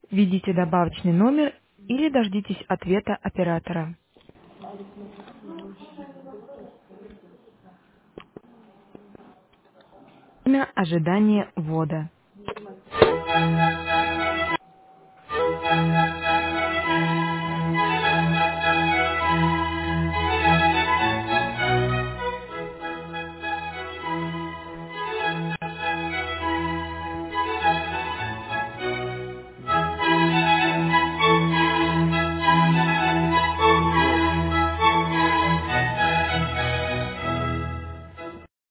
Введите добавочный номер или дождитесь ответа оператора. Время ожидания ввода.